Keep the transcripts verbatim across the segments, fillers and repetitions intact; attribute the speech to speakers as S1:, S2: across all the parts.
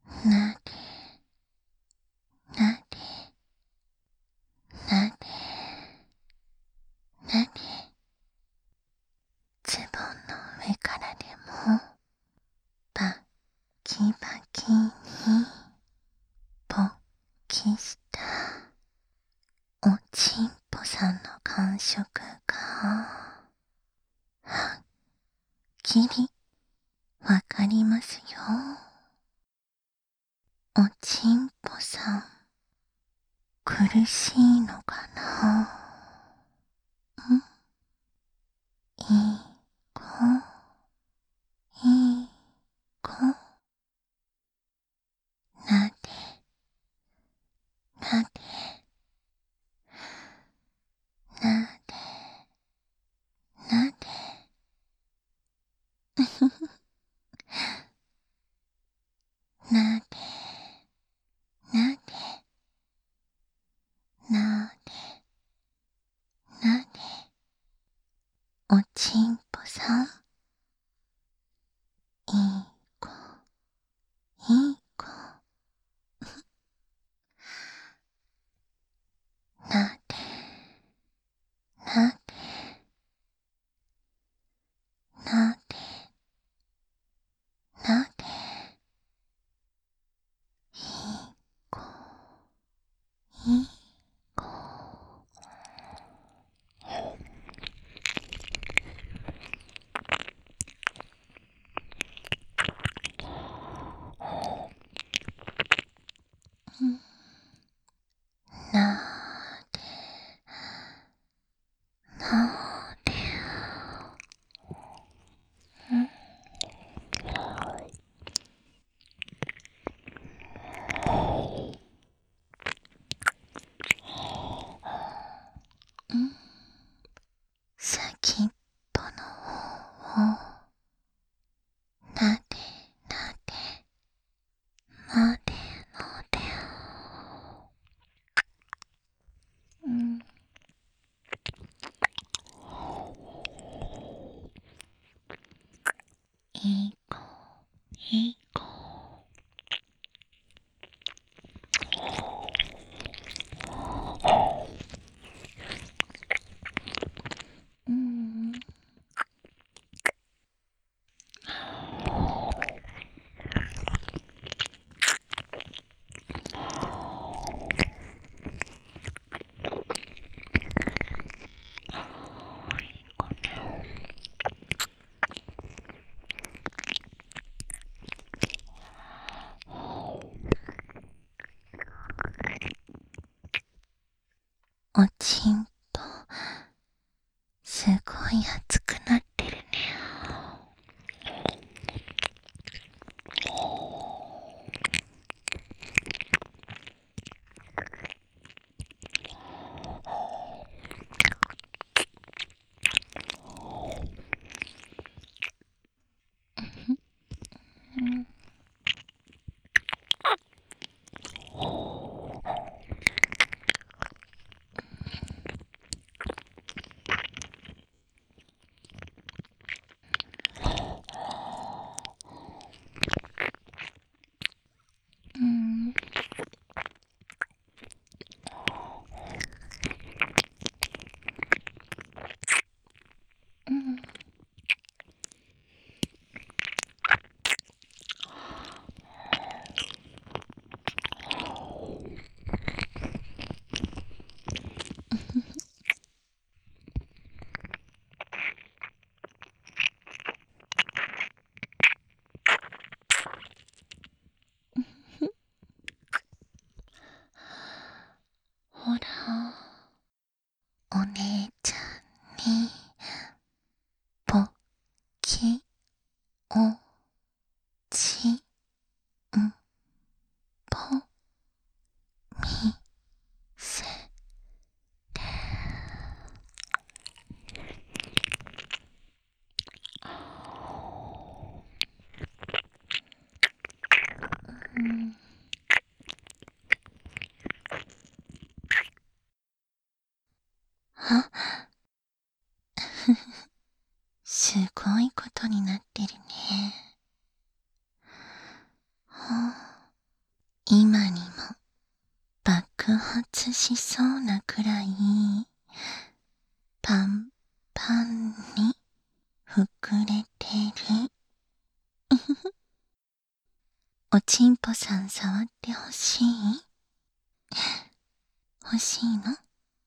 S1: なでなでなでなで、ズボンの上からでもバキバキに勃起したおちんぽさんの感触がはっきりわかりますよ。おちんぽさん苦しいのかな。んいい子いい子、なでなでなでなでなでなでなでなで、おちんぽさんいい子いい子、なでなでなでなで、いい子いい子。なでなで、先っぽの方をなでなでなでなで、うん、いい子いい子、うん、おちんぽすごい熱くなってるね。うん、うん、うん、ほらお姉ちゃんにぼっきおちんぽみせて、うん、あすごいことになってるね。はあ、 今にも爆発しそうなくらいパンパンに膨れてる。おちんぽさん触ってほしい？欲しいの？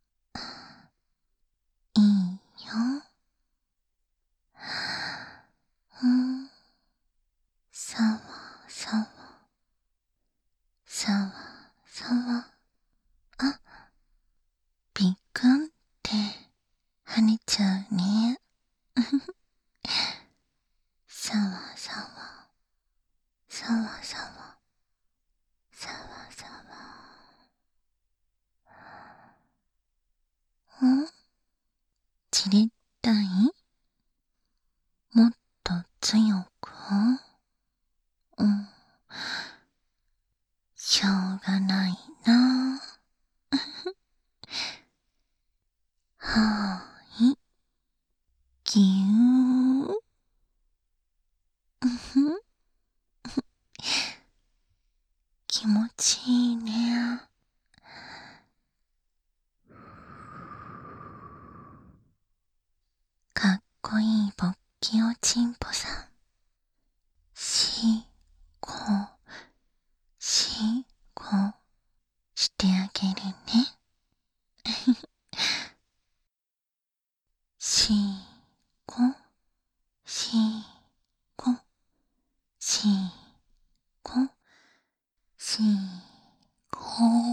S1: いいよ。うん。さわさわ。さわさわ。あ、びっくんって跳ねちゃうね。さわさわ。さわさわ。さわさわ。ん？散りたい？もっと強く？うん。しょうがないな。はーい。ぎゅー。うふん。気持ちいいね。かっこいいぼっきおちんぽさん。し、こ、し、こ、してあげるね。し、こ、し、こ、し、こ、し、こ。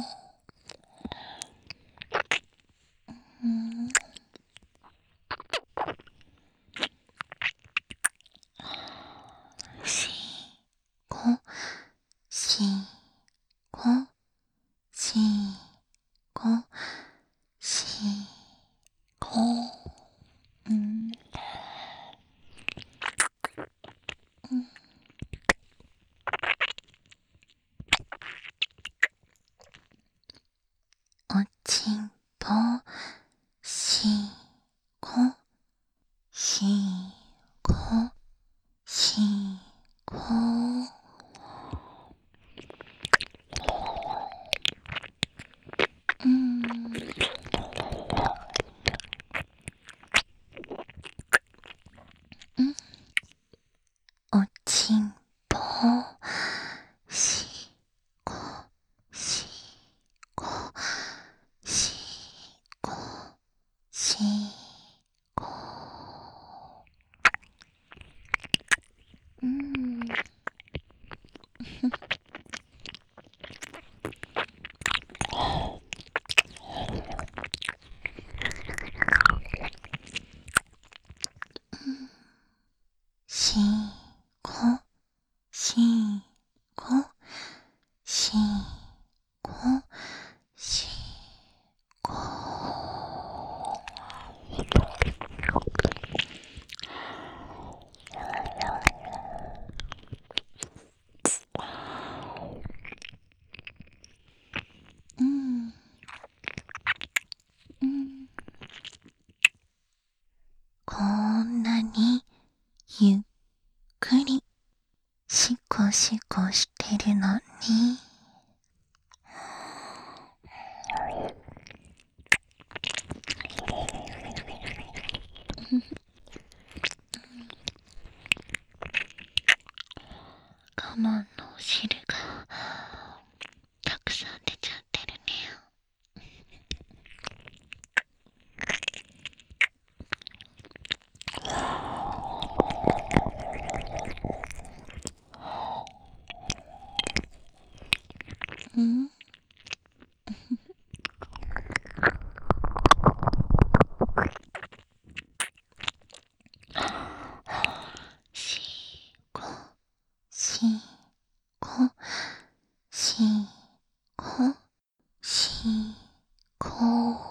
S1: うん。し、こ、し、こ、し、こ、し、こ。うん。うん。おちんぽ、し、こ、し、こ、し、こ。うん。うん。おちんぽ、し、こ、し、こ、し、こ、し、こ。うん。し、こ、し、こ、し、こ、し、こ。うん。うん。こんなにゆっくりしこしこしてるのに。カモンのお汁がたくさん出ちゃってるね。うん。しこ、しこ、しこ、しこ。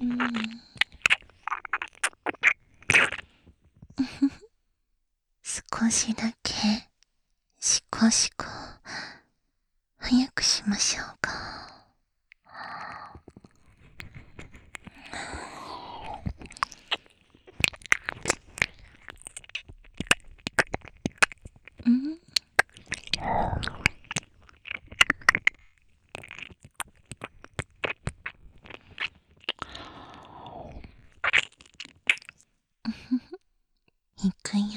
S1: うん。少しだけシコシコ早くしましょうか。うん。いくよ。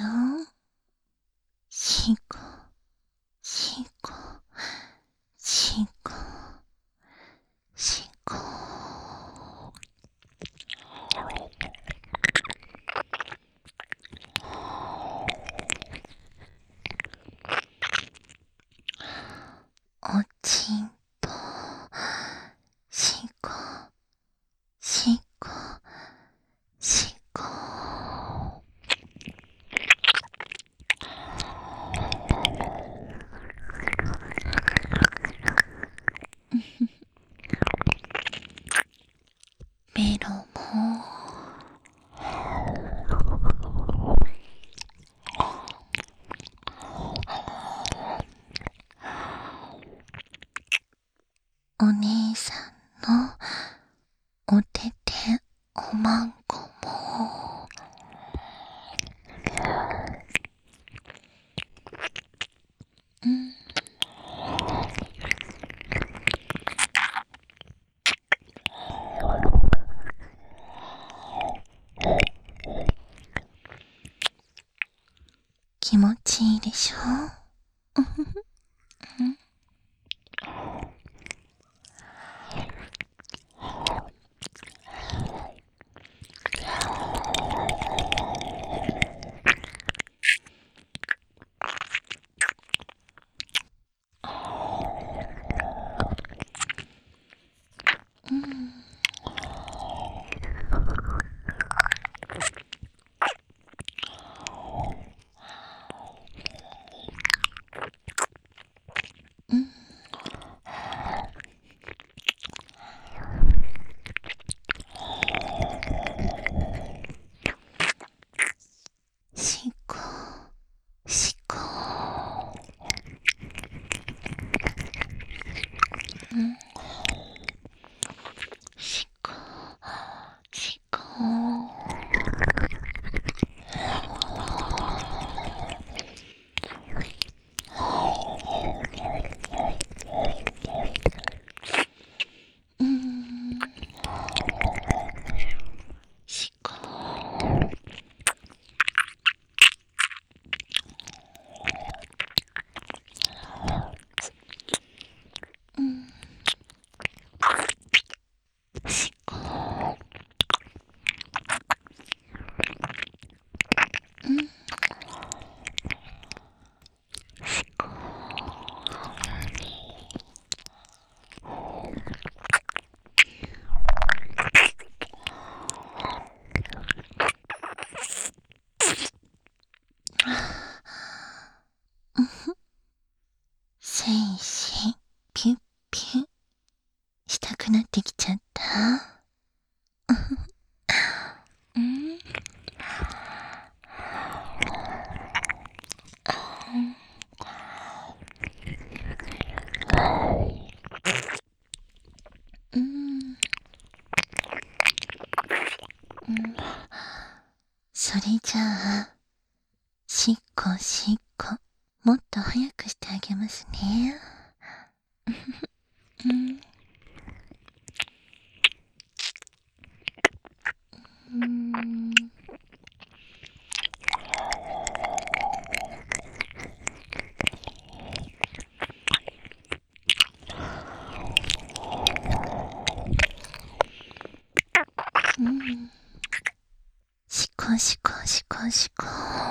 S1: シコシコシコシコ。おちんぽシコシコシコ。ベロもお姉さんのおてておまんこもうん。気持ちいいでしょ。うん。うん。うん。しこしこ。うん。しこしこ。うん。しこ。うん。しこ。うん。しこ。せいせいピュッピュッしたくなってきちゃった。うん。うん。うん。それじゃあしっこしっこもっと早くしてあげますね。うん。うん。うん。しこしこしこしこ。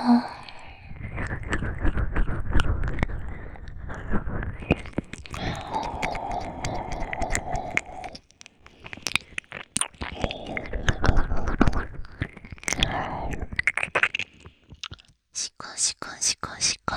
S1: しこしこしこしこ。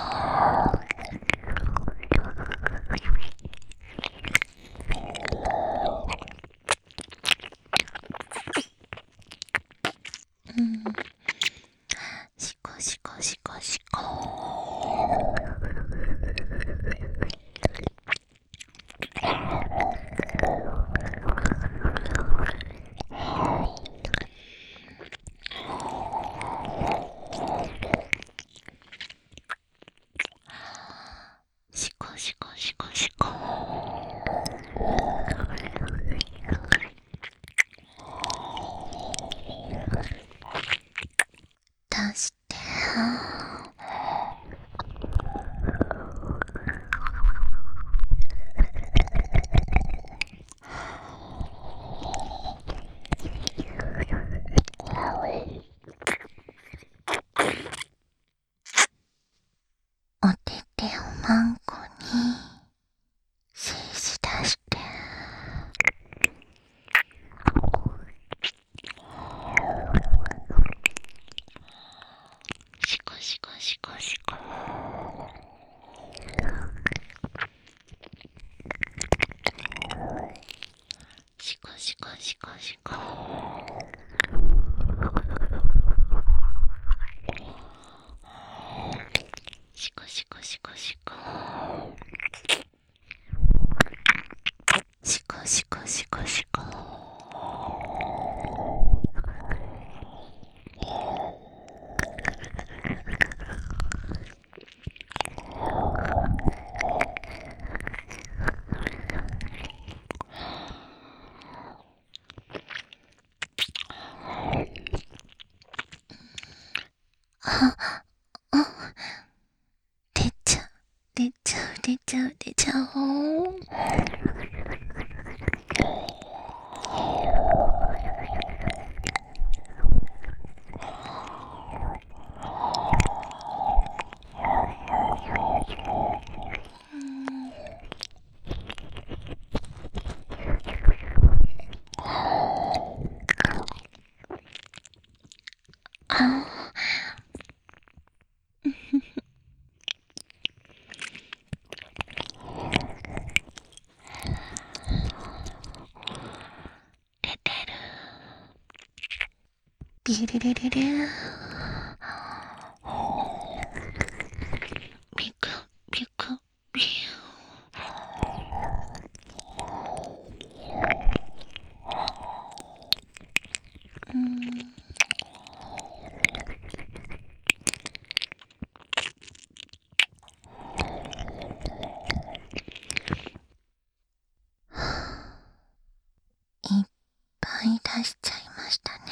S1: ビュルルルルビクビクビュー。うん。いっぱい出しちゃいましたね。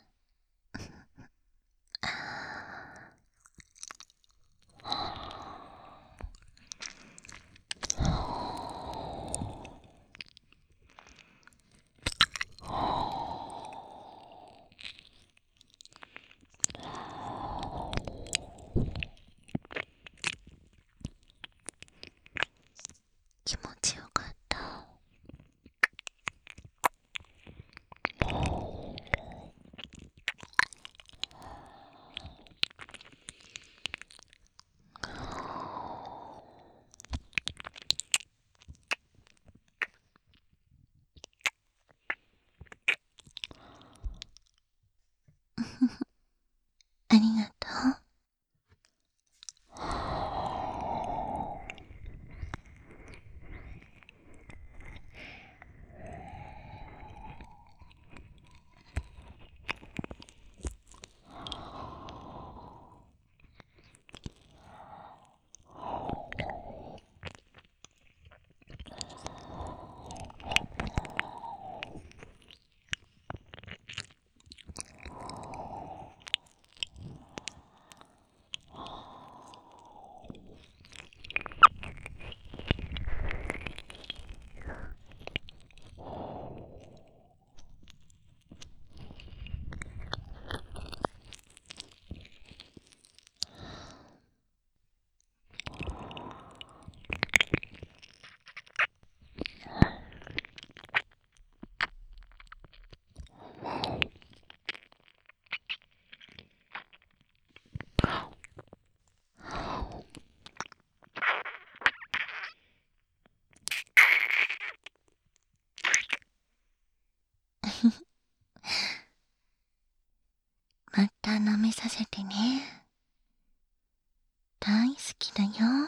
S1: 気持ちよかった。ありがとう。また舐めさせてね。大好きだよ。